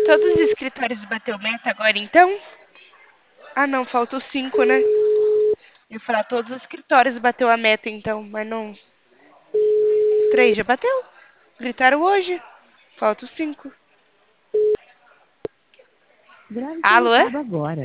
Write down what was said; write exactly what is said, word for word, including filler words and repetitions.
Todos os escritórios bateu meta agora, então? Ah, não, faltam cinco, né? Eu ia falar, todos os escritórios bateu a meta, então, mas não. Três já bateu. Gritaram hoje. Faltam cinco. Grave como Alô? cabo agora.